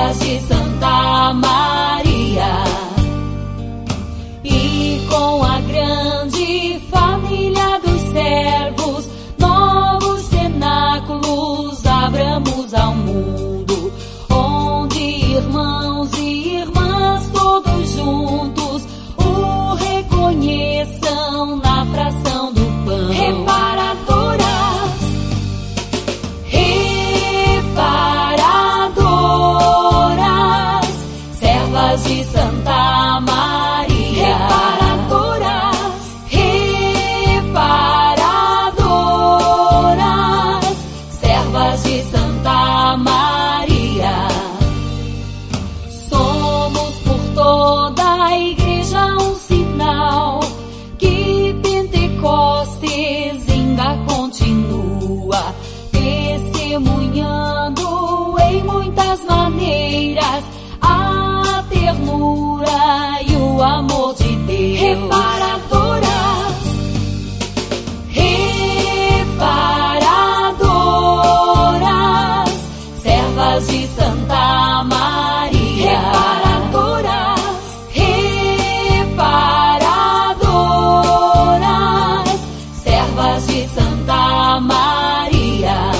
servas de Santa Maria. E com a grande família dos servos, novos cenáculos abramos ao mundo, onde irmãos e irmãs todos juntos o reconheçam na fração do pão. Reparadoras, servas de Santa Maria. Reparadoras, servas de Santa Maria. Somos por toda a igreja um sinal que Pentecostes ainda continua, testemunhando em muitas maneiras a ternura e o amor de Deus. Reparadoras, servas de Santa Maria. Reparadoras, servas de Santa Maria.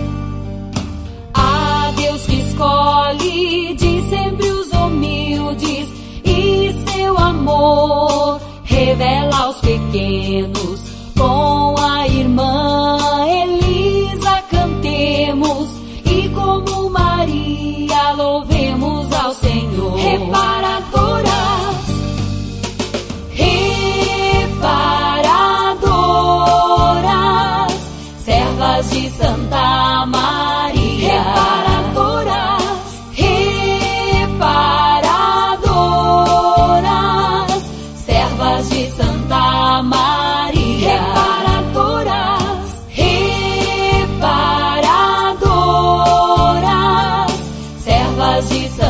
A Deus que escolhe de sempre os humildes e seu amor revela aos pequenos. Com a irmã Elisa cantemos e como Maria louvemos ao Senhor. Reparadoras, servas de Santa Maria. Reparadoras, servas de Santa Maria. Reparadoras, servas de Santa Maria.